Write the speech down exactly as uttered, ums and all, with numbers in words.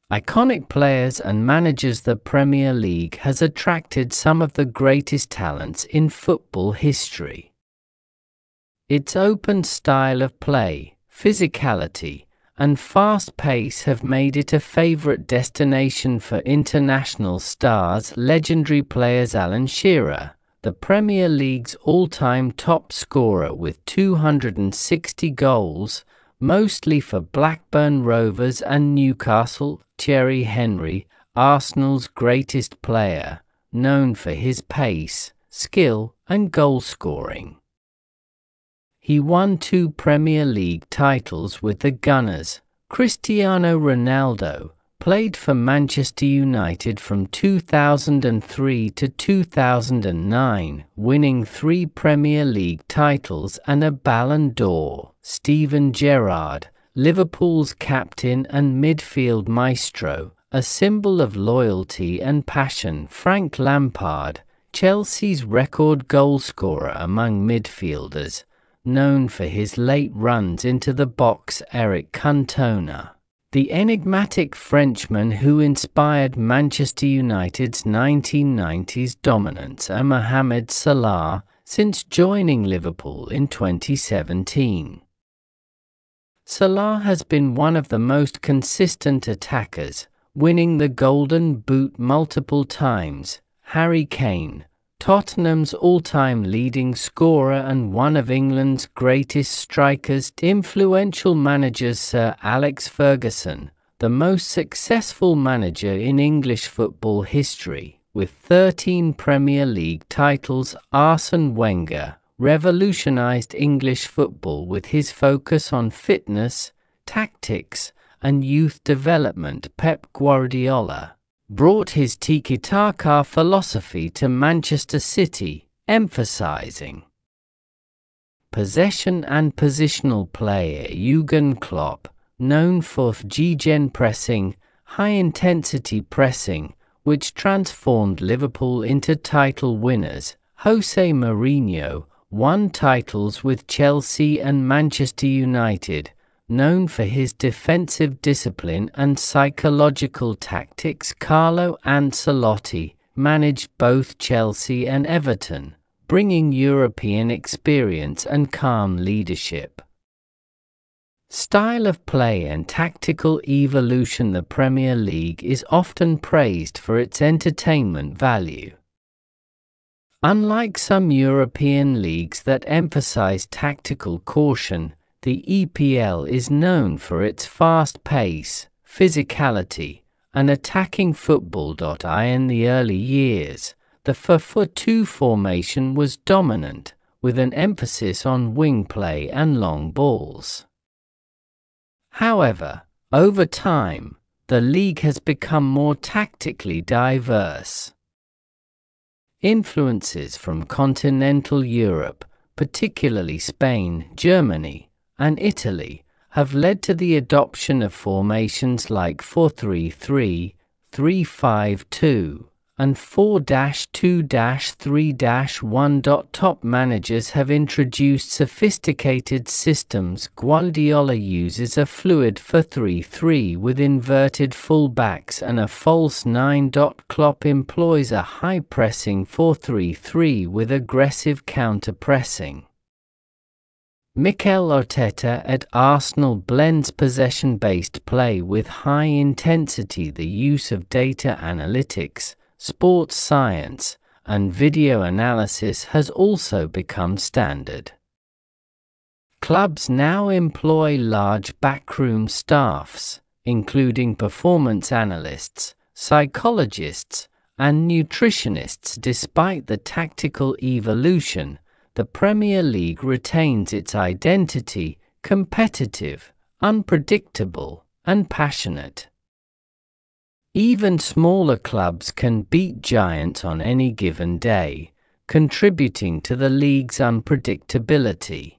iconic players and managers. The Premier League has attracted some of the greatest talents in football history. Its open style of play, physicality, and fast pace have made it a favorite destination for international stars. Legendary players. Alan Shearer, the Premier League's all-time top scorer with two hundred sixty goals, mostly for Blackburn Rovers and Newcastle. Thierry Henry, Arsenal's greatest player, known for his pace, skill, and goal scoring. He won two Premier League titles with the Gunners. Cristiano Ronaldo played for Manchester United from two thousand three to two thousand nine, winning three Premier League titles and a Ballon d'Or. Steven Gerrard, Liverpool's captain and midfield maestro, a symbol of loyalty and passion. Frank Lampard, Chelsea's record goalscorer among midfielders, known for his late runs into the box. Eric Cantona, the enigmatic Frenchman who inspired Manchester United's nineteen nineties dominance. And Mohamed Salah, since joining Liverpool in twenty seventeen. Salah has been one of the most consistent attackers, winning the Golden Boot multiple times. Harry Kane, Tottenham's all-time leading scorer and one of England's greatest strikers. Influential managers. Sir Alex Ferguson, the most successful manager in English football history, with thirteen Premier League titles. Arsene Wenger revolutionized English football with his focus on fitness, tactics, and youth development. Pep Guardiola brought his tiki-taka philosophy to Manchester City, emphasizing possession and positional play. Jurgen Klopp, known for gegenpressing, high-intensity pressing, which transformed Liverpool into title winners. Jose Mourinho won titles with Chelsea and Manchester United, known for his defensive discipline and psychological tactics. Carlo Ancelotti managed both Chelsea and Everton, bringing European experience and calm leadership. Style of play and tactical evolution. The Premier League is often praised for its entertainment value. Unlike some European leagues that emphasize tactical caution, the E P L is known for its fast pace, physicality, and attacking football. In the early years, the four four two formation was dominant, with an emphasis on wing play and long balls. However, over time, the league has become more tactically diverse. Influences from continental Europe, particularly Spain, Germany, and Italy, have led to the adoption of formations like four three three, three five two, and four two three one. Top managers have introduced sophisticated systems. Guardiola uses a fluid four three three with inverted fullbacks and a false nine. Klopp employs a high-pressing four three three with aggressive counter-pressing. Mikel Arteta at Arsenal blends possession-based play with high intensity. The use of data analytics, sports science, and video analysis has also become standard. Clubs now employ large backroom staffs, including performance analysts, psychologists, and nutritionists. Despite the tactical evolution, the Premier League retains its identity: competitive, unpredictable, and passionate. Even smaller clubs can beat giants on any given day, contributing to the league's unpredictability.